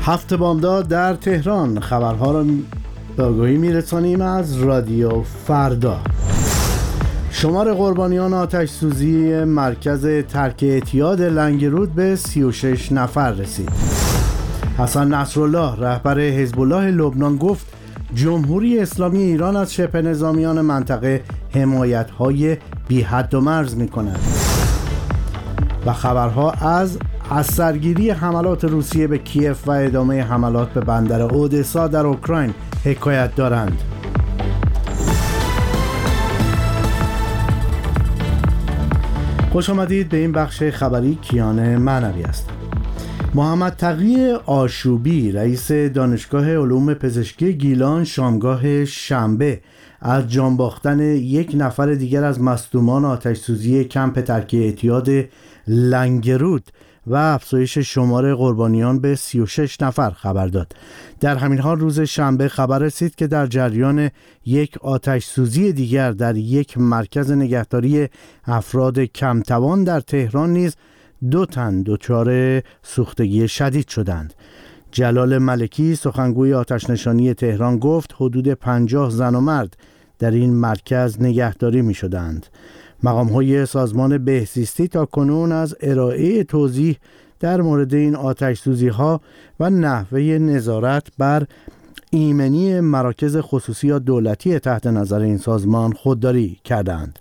7 بامداد در تهران. خبرها را به آگاهی میرسانیم از رادیو فردا. شمار قربانیان آتش سوزی مرکز ترک اعتیاد لنگرود به 36 نفر رسید. حسن نصرالله رهبر حزب الله لبنان گفت جمهوری اسلامی ایران از شبه نظامیان منطقه حمایت‌های بی حد و مرز می‌کند. و خبرها از سرگیری حملات روسیه به کیف و ادامه حملات به بندر اودسا در اوکراین حکایت دارند. خوش آمدید به این بخش خبری. کیان معنوی است. محمد تقی آشوبی رئیس دانشگاه علوم پزشکی گیلان شامگاه شنبه از جان باختن یک نفر دیگر از مصدومان آتش سوزی کمپ ترک اعتیاد لنگرود و افزایش شمار قربانیان به 36 نفر خبر داد. در همین حال روز شنبه خبر رسید که در جریان یک آتش سوزی دیگر در یک مرکز نگهداری افراد کمتوان در تهران نیز 2 تن دچار سوختگی شدید شدند. جلال ملکی سخنگوی آتش نشانی تهران گفت حدود 50 زن و مرد در این مرکز نگهداری می شدند. مقام‌های سازمان بهزیستی تا کنون از ارائه توضیح در مورد این آتش سوزی‌ها و نحوه نظارت بر ایمنی مراکز خصوصی یا دولتی تحت نظر این سازمان خودداری کردند.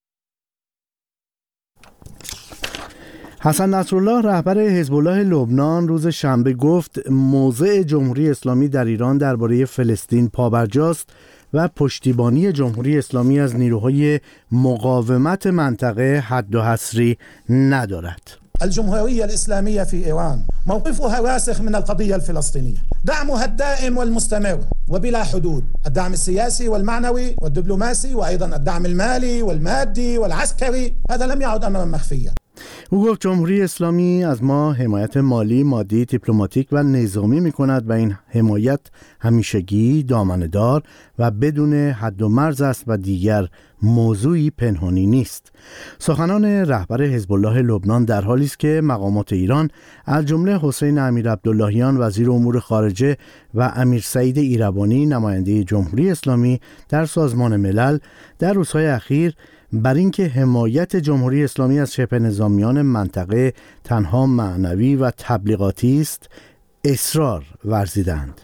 حسن نصرالله رهبر حزب الله لبنان روز شنبه گفت موضع جمهوری اسلامی در ایران درباره فلسطین پابرجاست و پشتیبانی جمهوری اسلامی از نیروهای مقاومت منطقه حد و حصری ندارد. الجمهورية الإسلامية في إيران موقفها راسخ من القضية الفلسطينية، دعمها الدائم والمستمر وبلا حدود، الدعم السياسي والمعنوي والدبلوماسي وأيضا الدعم المالي والمادي والعسكري، هذا لم يعد أمرا مخفيا. او گفت جمهوری اسلامی از ما حمایت مالی، مادی، دیپلماتیک و نظامی می‌کند و این حمایت همیشگی، دامنه‌دار و بدون حد و مرز است و دیگر موضوعی پنهانی نیست. سخنان رهبر حزب الله لبنان در حالی است که مقامات ایران از جمله حسین امیرعبداللهیان وزیر امور خارجه و امیر سعید ایربانی نماینده جمهوری اسلامی در سازمان ملل در روزهای اخیر بر اینکه حمایت جمهوری اسلامی از شبه نظامیان منطقه تنها معنوی و تبلیغاتی است اصرار ورزیدند.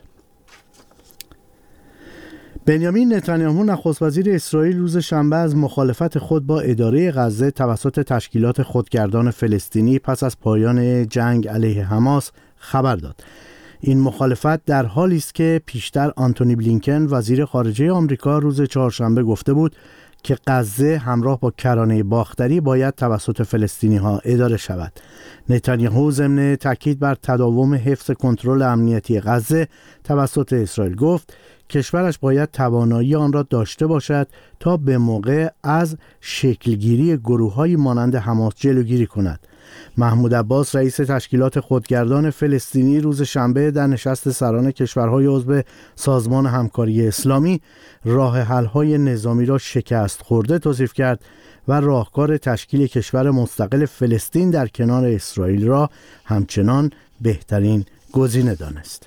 بنیامین نتانیاهو نخست وزیر اسرائیل روز شنبه از مخالفت خود با اداره غزه توسط تشکیلات خودگردان فلسطینی پس از پایان جنگ علیه حماس خبر داد. این مخالفت در حالی است که پیشتر آنتونی بلینکن وزیر خارجه آمریکا روز چهارشنبه گفته بود که غزه همراه با کرانه باختری باید توسط فلسطینی‌ها اداره شود. نتانیاهو ضمن تاکید بر تداوم حفظ کنترل امنیتی غزه توسط اسرائیل گفت کشورش باید توانایی آن را داشته باشد تا به موقع از شکلگیری گروه‌های مانند حماس جلوگیری کند. محمود عباس رئیس تشکیلات خودگردان فلسطینی روز شنبه در نشست سران کشورهای عضو سازمان همکاری اسلامی راه حل‌های نظامی را شکست خورده توصیف کرد و راهکار تشکیل کشور مستقل فلسطین در کنار اسرائیل را همچنان بهترین گزینه دانست.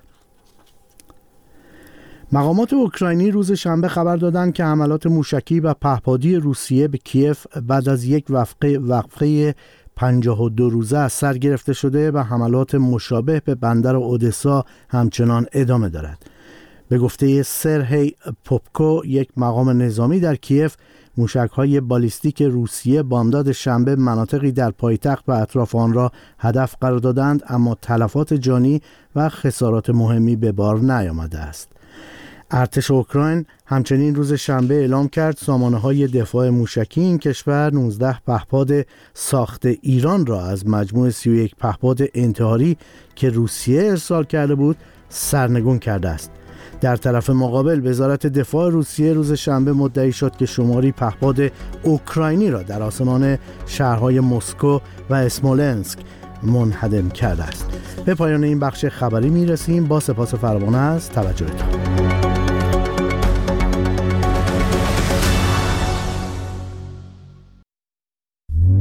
مقامات اوکراینی روز شنبه خبر دادند که حملات موشکی و پهپادی روسیه به کیف بعد از یک وقفه 52 روزه از سر گرفته شده و حملات مشابه به بندر اودسا همچنان ادامه دارد. به گفته سرهی پوپکو یک مقام نظامی در کیف، موشک‌های بالیستیک روسیه بامداد شنبه مناطقی در پایتخت و اطراف آن را هدف قرار دادند، اما تلفات جانی و خسارات مهمی به بار نیامده است. ارتش اوکراین همچنین روز شنبه اعلام کرد سامانه‌های دفاع موشکی این کشور 19 پهپاد ساخت ایران را از مجموع 31 پهپاد انتحاری که روسیه ارسال کرده بود سرنگون کرده است. در طرف مقابل وزارت دفاع روسیه روز شنبه مدعی شد که شماری پهپاد اوکراینی را در آسمان شهرهای مسکو و اسمولنسک منهدم کرده است. به پایان این بخش خبری میرسیم. با سپاس فراوان از توجهتان.